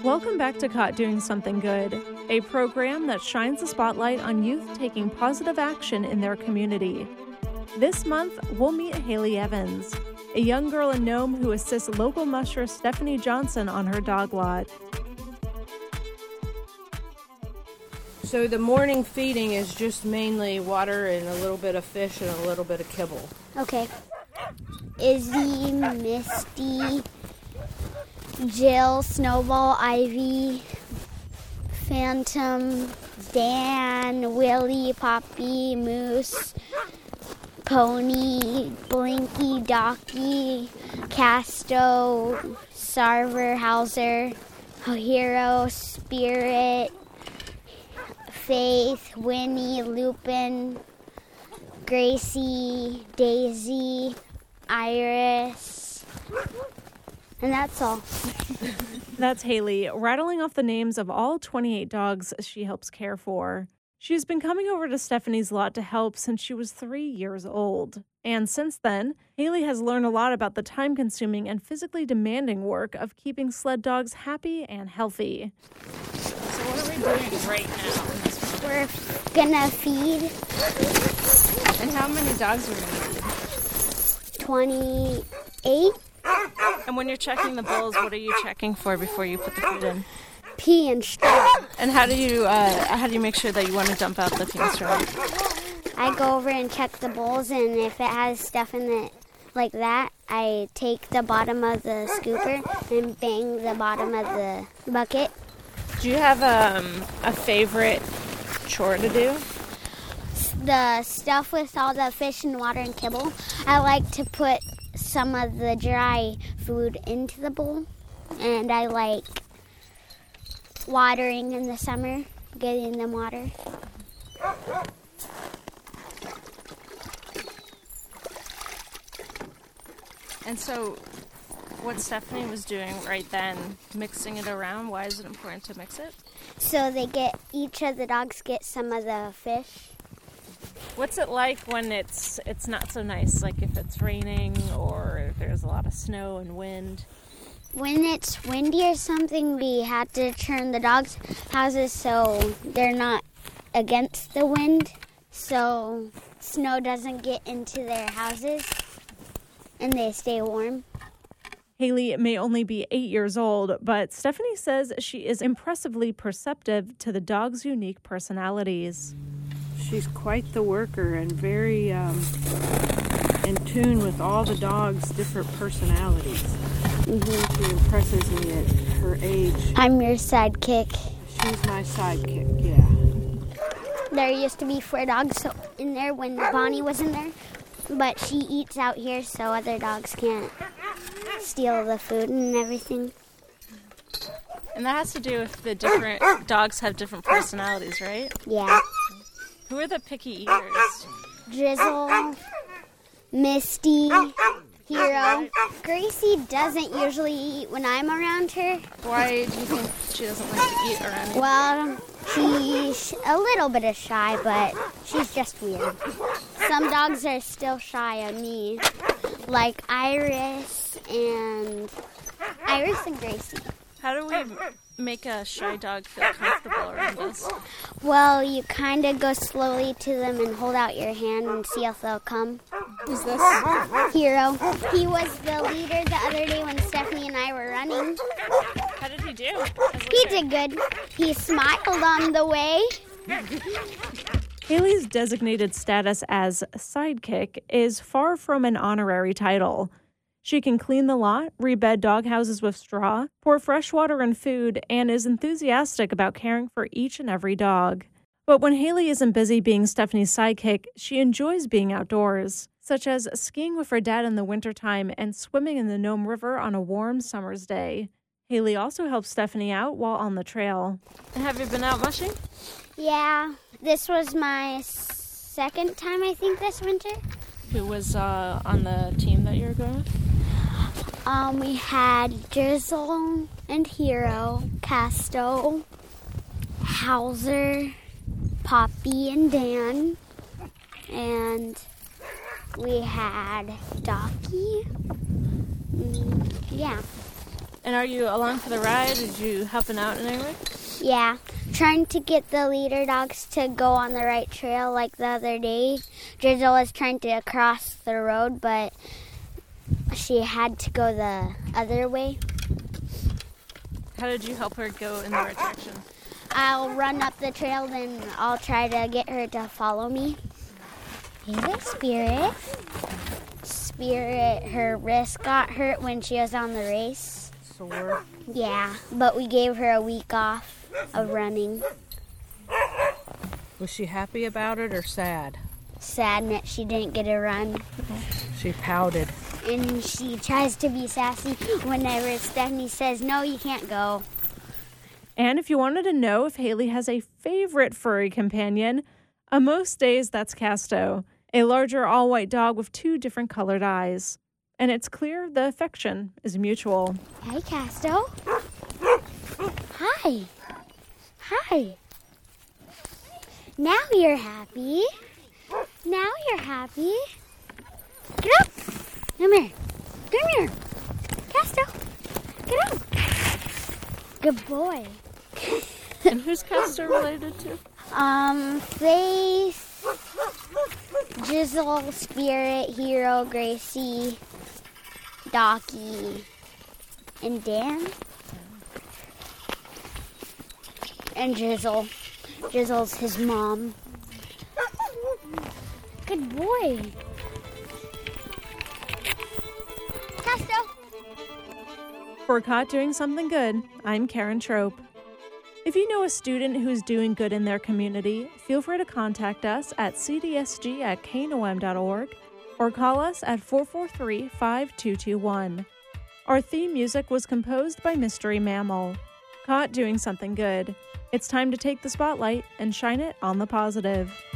Welcome back to Caught Doing Something Good, a program that shines a spotlight on youth taking positive action in their community. This month, we'll meet Haley Evans, a young girl in Nome who assists local musher Stephanie Johnson on her dog lot. So the morning feeding is just mainly water and a little bit of fish and a little bit of kibble. Okay. Izzy, Misty, Jill, Snowball, Ivy, Phantom, Dan, Willie, Poppy, Moose, Pony, Blinky, Docky, Casto, Sarver, Hauser, Hero, Spirit, Faith, Winnie, Lupin, Gracie, Daisy, Iris, and that's all. That's Haley, rattling off the names of all 28 dogs she helps care for. She's been coming over to Stephanie's lot to help since she was 3 years old. And since then, Haley has learned a lot about the time-consuming and physically demanding work of keeping sled dogs happy and healthy. So what are we doing right now? We're gonna feed And how many dogs are we going to feed? 28 And when you're checking the bowls, what are you checking for before you put the food in? pee and straw. And how do you make sure that you want to dump out the pee and straw? I go over and check the bowls, and if it has stuff in it like that, I take the bottom of the scooper and bang the bottom of the bucket. Do you have a favorite chore to do? The stuff with all the fish and water and kibble, I like to put some of the dry food into the bowl, and I like watering in the summer, getting them water. And so what Stephanie was doing right then, mixing it around, why is it important to mix it? So each of the dogs get some of the fish. What's it like when it's not so nice, like if it's raining or if there's a lot of snow and wind? When it's windy or something, we had to turn the dogs' houses so they're not against the wind, so snow doesn't get into their houses and they stay warm. Haley may only be 8 years old, but Stephanie says she is impressively perceptive to the dog's unique personalities. She's quite the worker and very in tune with all the dogs' different personalities. Mm-hmm. She impresses me at her age. I'm your sidekick. She's my sidekick, yeah. There used to be 4 dogs in there when Bonnie was in there, but she eats out here so other dogs can't steal the food and everything. And that has to do with the different dogs have different personalities, right? Yeah. Who are the picky eaters? Drizzle, Misty, Hero. Gracie doesn't usually eat when I'm around her. Why do you think she doesn't like to eat around you? Well, she's a little bit shy, but she's just weird. Some dogs are still shy of me, like Iris and Gracie. How do we make a shy dog feel comfortable around us? Well, you kind of go slowly to them and hold out your hand and see if they'll come. Who's this? Hero. He was the leader the other day when Stephanie and I were running. How did he do? He did good. He smiled on the way. Haley's designated status as sidekick is far from an honorary title. She can clean the lot, rebed dog houses with straw, pour fresh water and food, and is enthusiastic about caring for each and every dog. But when Haley isn't busy being Stephanie's sidekick, she enjoys being outdoors, such as skiing with her dad in the wintertime and swimming in the Nome River on a warm summer's day. Haley also helps Stephanie out while on the trail. And have you been out mushing? Yeah, this was my second time, I think, this winter. Who was on the team that you were going with? We had Drizzle and Hero, Casto, Hauser, Poppy and Dan, and we had Docky. Yeah. And are you along for the ride? Did you helping out in any way? Yeah, trying to get the leader dogs to go on the right trail like the other day. Drizzle was trying to cross the road, but she had to go the other way. How did you help her go in the right direction? I'll run up the trail, then I'll try to get her to follow me. Hey there, Spirit. Spirit, her wrist got hurt when she was on the race. Sore. Yeah, but we gave her a week off of running. Was she happy about it or sad? Sad that she didn't get a run. She pouted. And she tries to be sassy whenever Stephanie says, no, you can't go. And if you wanted to know if Haley has a favorite furry companion, on most days that's Casto, a larger all-white dog with 2 different colored eyes. And it's clear the affection is mutual. Hi, Casto. Hi. Hi. Now you're happy. Now you're happy. Get up. Come here. Come here. Casto. Get up. Good boy. And who's Casto related to? Faith, Jizzle, Spirit, Hero, Gracie, Docky, and Dan. And Jizzle. Jizzle's his mom. Good boy. Casto. For Caught Doing Something Good, I'm Karen Trope. If you know a student who's doing good in their community, feel free to contact us at cdsg@knom.org or call us at 443-5221. Our theme music was composed by Mystery Mammal. Caught Doing Something Good. It's time to take the spotlight and shine it on the positive.